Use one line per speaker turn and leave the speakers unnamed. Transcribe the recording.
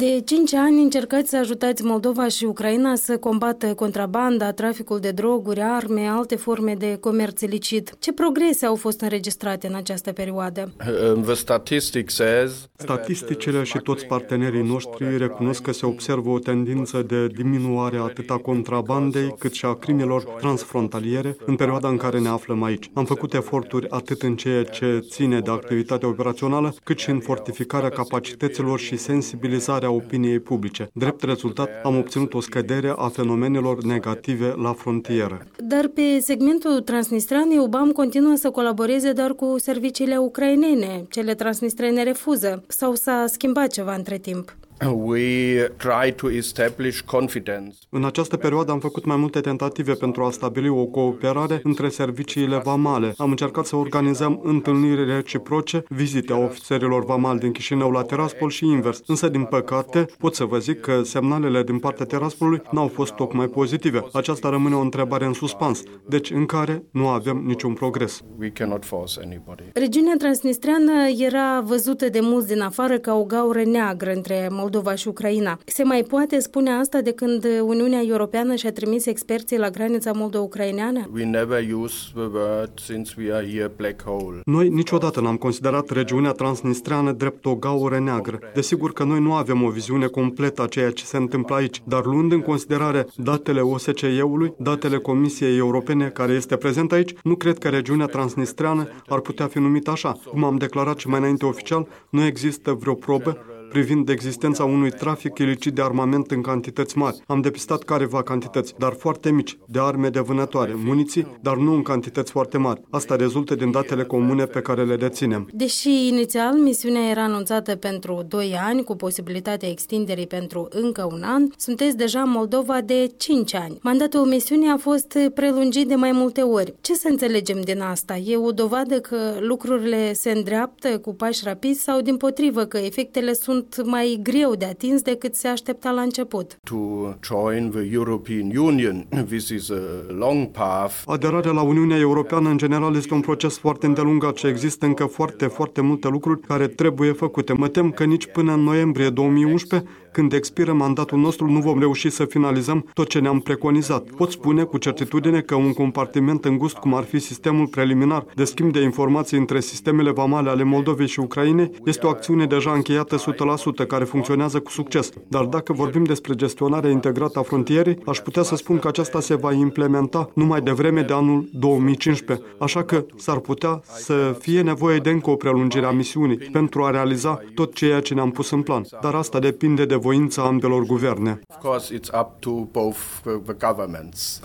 De 5 ani încercați să ajutați Moldova și Ucraina să combată contrabanda, traficul de droguri, arme, alte forme de comerț ilicit. Ce progrese au fost înregistrate în această perioadă?
Statisticile și toți partenerii noștri recunosc că se observă o tendință de diminuare atât a contrabandei cât și a crimelor transfrontaliere în perioada în care ne aflăm aici. Am făcut eforturi atât în ceea ce ține de activitatea operațională, cât și în fortificarea capacităților și sensibilizarea opiniei publice. Drept rezultat, am obținut o scădere a fenomenelor negative la frontieră.
Dar pe segmentul transnistrean, EUBAM continuă să colaboreze doar cu serviciile ucrainene. Cele transnistrene refuză. Sau s-a schimbat ceva între timp?
În această perioadă am făcut mai multe tentative pentru a stabili o cooperare între serviciile vamale. Am încercat să organizăm întâlniri reciproce, vizite a ofițerilor vamali din Chișinău la Tiraspol și invers. Însă, din păcate, pot să vă zic că semnalele din partea Tiraspolului n-au fost tocmai pozitive. Aceasta rămâne o întrebare în suspans, deci în care nu avem niciun progres.
Regiunea transnistreană era văzută de mulți din afară ca o gaură neagră între Moldova și Ucraina. Se mai poate spune asta de când Uniunea Europeană și-a trimis experții la granița moldo-ucraineană?
Noi niciodată n-am considerat regiunea transnistreană drept o gaură neagră. Desigur că noi nu avem o viziune completă a ceea ce se întâmplă aici, dar luând în considerare datele OSCE-ului, datele Comisiei Europene care este prezent aici, nu cred că regiunea transnistreană ar putea fi numită așa. Cum am declarat și mai înainte oficial, nu există vreo probă privind existența unui trafic ilicit de armament în cantități mari. Am depistat careva cantități, dar foarte mici, de arme de vânătoare, muniții, dar nu în cantități foarte mari. Asta rezultă din datele comune pe care le deținem.
Deși inițial misiunea era anunțată pentru 2 ani, cu posibilitatea extinderii pentru încă un an, sunteți deja în Moldova de 5 ani. Mandatul misiunii a fost prelungit de mai multe ori. Ce să înțelegem din asta? E o dovadă că lucrurile se îndreaptă cu pași rapizi sau dimpotrivă că efectele sunt mai greu de atins decât se aștepta la început?
Aderarea la Uniunea Europeană în general este un proces foarte îndelungat și există încă foarte multe lucruri care trebuie făcute. Mă tem că nici până în noiembrie 2011, când expiră mandatul nostru, nu vom reuși să finalizăm tot ce ne-am preconizat. Pot spune cu certitudine că un compartiment îngust, cum ar fi sistemul preliminar de schimb de informații între sistemele vamale ale Moldovei și Ucrainei, este o acțiune deja încheiată 100%, care funcționează cu succes. Dar dacă vorbim despre gestionarea integrată a frontierei, aș putea să spun că aceasta se va implementa numai devreme de anul 2015. Așa că s-ar putea să fie nevoie de încă o prelungire a misiunii pentru a realiza tot ceea ce ne-am pus în plan. Dar asta depinde de voința ambelor guverne.